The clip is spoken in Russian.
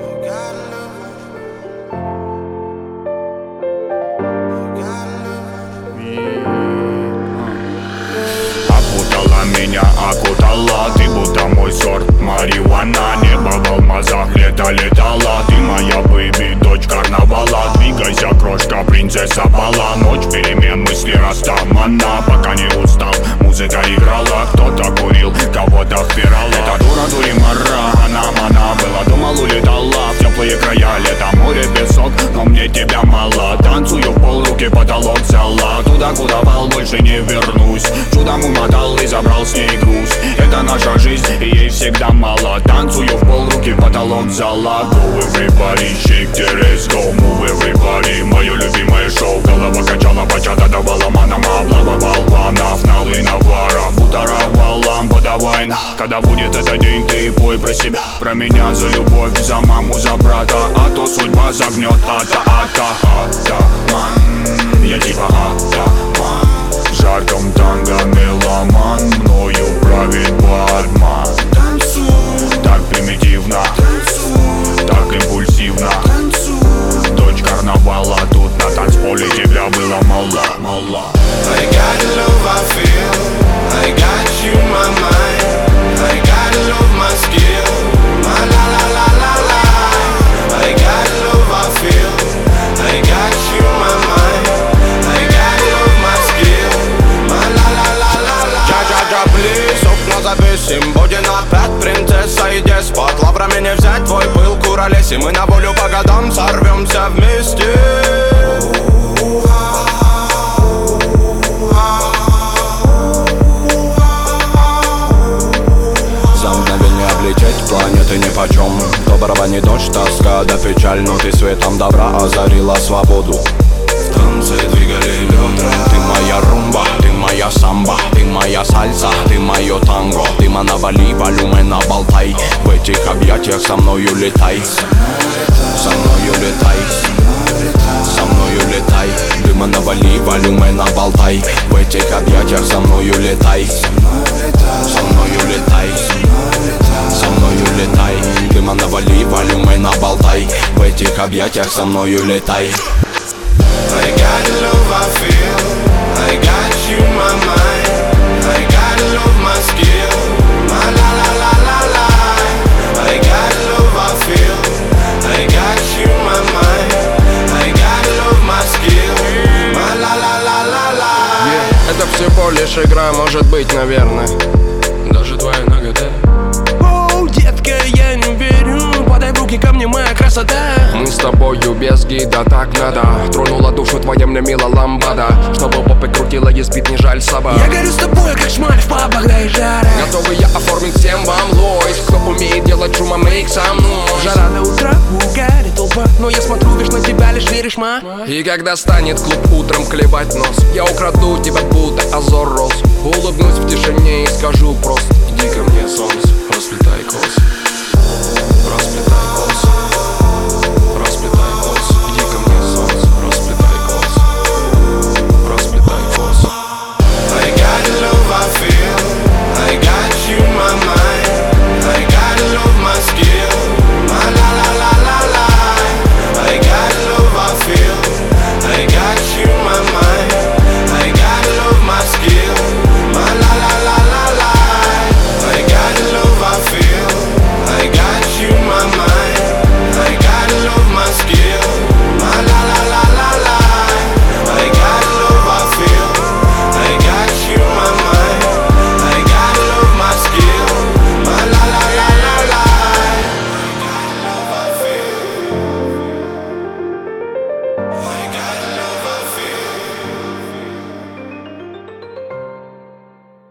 Окутала меня, окутала, ты будто мой сорт марихуана. Небо в алмазах, лето летала, ты моя бэйби, дочь карнавала. Двигайся, крошка, принцесса бала. Ночь перемен, мысли растамана. Пока не устал, музыка играла. Кто-то курил, кого-то впирала. Эта дура дуримара, она была, думал, улетала в теплые края. Лето, море, песок, но мне тебя мало. Танцую в пол, руки потолок взяла. Туда, куда вал, больше не вернусь. Чудом умотал и забрал с ней груз. Это наша жизнь, и ей всегда мало. Танцую в пол, руки потолок взяла. Go everybody, shake the let's go. Move everybody, мое любимое шоу. Голова качала, бачата давала манам. Облава болванов, налы навара. Бутаровала, подавай на. Когда будет этот день, ты пой про себя. Про меня, за любовь, за маму, за брата. А то судьба загнет, атаман. Я типа атаман. В жарком танго меломан, мною правит бармен. Так примитивно, так импульсивно. Дочь карнавала, тут на танцполе тебя было мало. I got love, I feel. I got you, my mind. I got love, my skill. My la la la la la. I got love, I feel. I got you, my mind. I got love, my skill. My la la la la la. Джа-джа-джа, плиз, окна записим. Будем опять принцесса и деспот. Лаврами не взять твой пыл, куролеси. Мы на волю по годам сорвемся вместе. Облететь планеты нипочем. Доброго не дождь, тоска да печаль. Но ты светом добра озарила свободу. В танце двигали бедра. Ты моя румба, ты моя самба. Ты моя сальса, ты мое танго. Ты навали, волюмена болтай. В этих объятиях со мною летай. Со мною летай. Со мною летай. Дыма навали, волюмена болтай. В этих объятиях со мною летай. Со мною летай. Со мною летай. Дыма навали, волюмена болтай. В этих объятиях со мною летай. I got love, I feel. I got you, my mind. I got love, my skill. My la la la la la. I got love, I feel. I got you, my mind. I got love, my skill. My la la la la la. Это всего лишь игра, может быть, наверное. Даже твоя нагота. Оу, детка, я не верю. Подай в руки ко мне, моя красота. Мы с тобою без гида, так надо. Тронула душу твоя мне мила ламбада. Чтобы попы крутила, есть бит, не жаль собак. Я горю с тобой, как шмаль в пабах, да и жара. Готовы я оформить всем вам лойс. Кто умеет делать шума, мейк со мной. Жара до утра, угарит толпа. Но я смотрю, лишь на тебя, лишь веришь, ма. И когда станет клуб утром клевать нос, я украду тебя, будто Азор роз. Улыбнусь в тишине и скажу просто: иди ко мне, солнце, расплетай косы.